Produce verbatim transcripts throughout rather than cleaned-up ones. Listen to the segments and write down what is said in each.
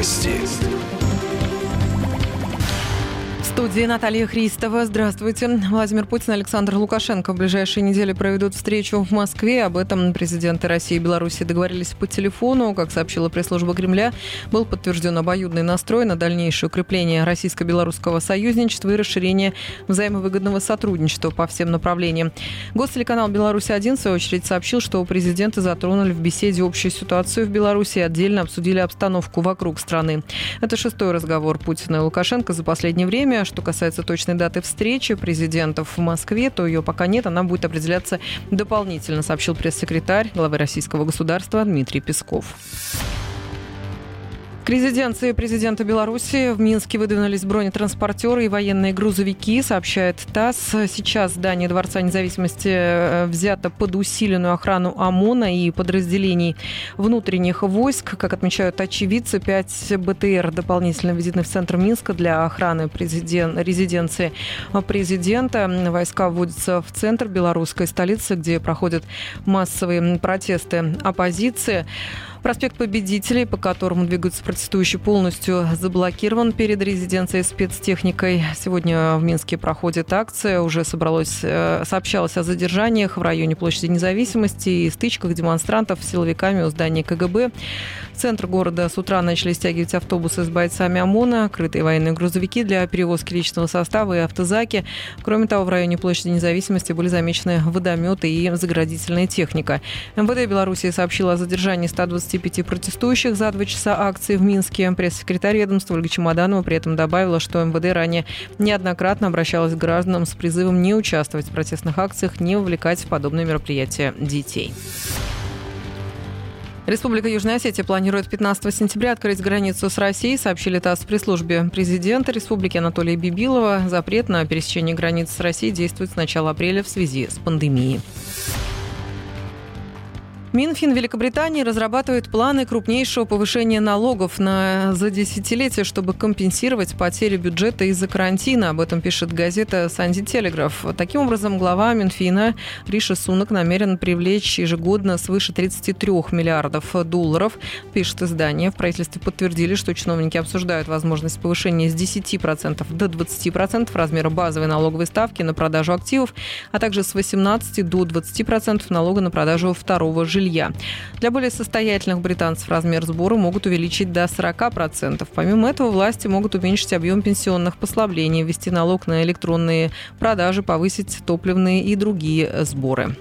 Новости. В студии Наталья Христова. Здравствуйте. Владимир Путин и Александр Лукашенко в ближайшие недели проведут встречу в Москве. Об этом президенты России и Беларуси договорились по телефону. Как сообщила пресс-служба Кремля, был подтвержден обоюдный настрой на дальнейшее укрепление российско-белорусского союзничества и расширение взаимовыгодного сотрудничества по всем направлениям. Гостелеканал «Беларусь-один» в свою очередь сообщил, что президенты затронули в беседе общую ситуацию в Беларуси и отдельно обсудили обстановку вокруг страны. Это шестой разговор Путина и Лукашенко за последнее время. Что касается точной даты встречи президентов в Москве, то ее пока нет, она будет определяться дополнительно, сообщил пресс-секретарь главы российского государства Дмитрий Песков. К резиденции президента Беларуси в Минске выдвинулись бронетранспортеры и военные грузовики, сообщает ТАСС. Сейчас здание Дворца независимости взято под усиленную охрану ОМОНа и подразделений внутренних войск. Как отмечают очевидцы, пять БТР дополнительно введены в центр Минска для охраны президент, резиденции президента. Войска вводятся в центр белорусской столицы, где проходят массовые протесты оппозиции. Проспект Победителей, по которому двигаются протестующие, полностью заблокирован перед резиденцией спецтехникой. Сегодня в Минске проходит акция. Уже собралось, сообщалось о задержаниях в районе площади Независимости и стычках демонстрантов с силовиками у здания КГБ. В центр города с утра начали стягивать автобусы с бойцами ОМОНа, крытые военные грузовики для перевозки личного состава и автозаки. Кроме того, в районе площади Независимости были замечены водометы и заградительная техника. МВД Беларуси сообщила о задержании ста двадцати пяти протестующих за два часа акции в Минске. Пресс-секретарь ведомства Ольга Чемоданова при этом добавила, что МВД ранее неоднократно обращалась к гражданам с призывом не участвовать в протестных акциях, не вовлекать в подобные мероприятия детей. Республика Южная Осетия планирует пятнадцатого сентября открыть границу с Россией, сообщили ТАСС в пресс-службе президента республики Анатолия Бибилова. Запрет на пересечение границ с Россией действует с начала апреля в связи с пандемией. Минфин Великобритании разрабатывает планы крупнейшего повышения налогов на, за десятилетие, чтобы компенсировать потери бюджета из-за карантина. Об этом пишет газета «Санди Телеграф». Таким образом, глава Минфина Риши Сунак намерен привлечь ежегодно свыше тридцати трёх миллиардов долларов, пишет издание. В правительстве подтвердили, что чиновники обсуждают возможность повышения с десяти процентов до двадцати процентов размера базовой налоговой ставки на продажу активов, а также с восемнадцати до двадцати процентов налога на продажу второго жилья. Для более состоятельных британцев размер сбора могут увеличить до сорока процентов. Помимо этого, власти могут уменьшить объем пенсионных послаблений, ввести налог на электронные продажи, повысить топливные и другие сборы.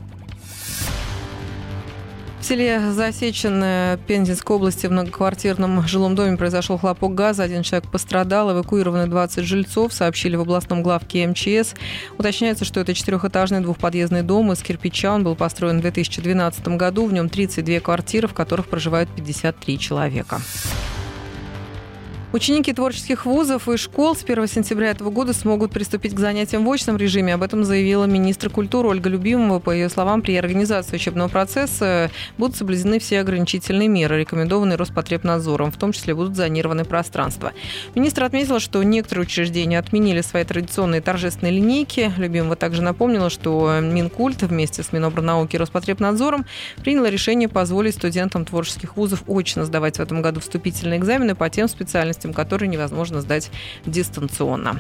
В селе Засеченное Пензенской области в многоквартирном жилом доме произошел хлопок газа. Один человек пострадал, эвакуированы двадцать жильцов, сообщили в областном главке МЧС. Уточняется, что это четырехэтажный двухподъездный дом из кирпича. Он был построен в две тысячи двенадцатом году. В нем тридцать две квартиры, в которых проживают пятьдесят три человека. Ученики творческих вузов и школ с первого сентября этого года смогут приступить к занятиям в очном режиме. Об этом заявила министр культуры Ольга Любимова. По ее словам, при организации учебного процесса будут соблюдены все ограничительные меры, рекомендованные Роспотребнадзором, в том числе будут зонированы пространства. Министр отметила, что некоторые учреждения отменили свои традиционные торжественные линейки. Любимова также напомнила, что Минкульт вместе с Минобрнауки и Роспотребнадзором приняло решение позволить студентам творческих вузов очно сдавать в этом году вступительные экзамены по тем специальностям, которые невозможно сдать дистанционно.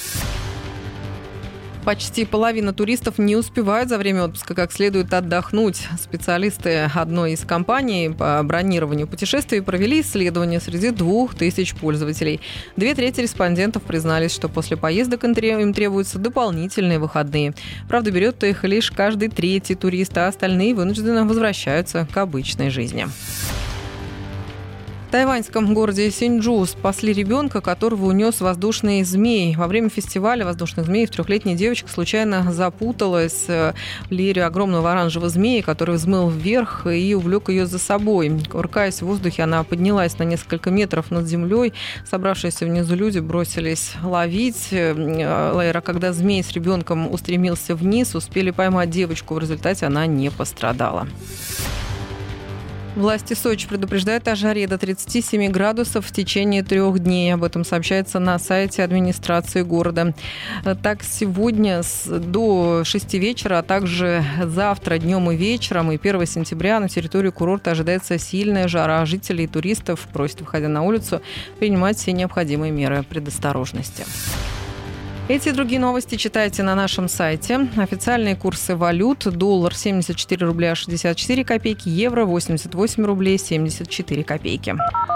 Почти половина туристов не успевают за время отпуска как следует отдохнуть. Специалисты одной из компаний по бронированию путешествий провели исследование среди двух тысяч пользователей. Две трети респондентов признались, что после поездок им требуются дополнительные выходные. Правда, берет их лишь каждый третий турист, а остальные вынужденно возвращаются к обычной жизни. В тайваньском городе Синьчжу спасли ребенка, которого унес воздушный змей. Во время фестиваля воздушных змеев трехлетняя девочка случайно запуталась в лире огромного оранжевого змея, который взмыл вверх и увлек ее за собой. Кувыркаясь в воздухе, она поднялась на несколько метров над землей. Собравшиеся внизу люди бросились ловить. А когда змей с ребенком устремился вниз, успели поймать девочку. В результате она не пострадала. Власти Сочи предупреждают о жаре до тридцати семи градусов в течение трех дней. Об этом сообщается на сайте администрации города. Так, сегодня до шести вечера, а также завтра днем и вечером, и первого сентября на территории курорта ожидается сильная жара. Жителей и туристов просят, выходя на улицу, принимать все необходимые меры предосторожности. Эти и другие новости читайте на нашем сайте. Официальные курсы валют. Доллар семьдесят четыре рубля шестьдесят четыре копейки, евро восемьдесят восемь рублей семьдесят четыре копейки.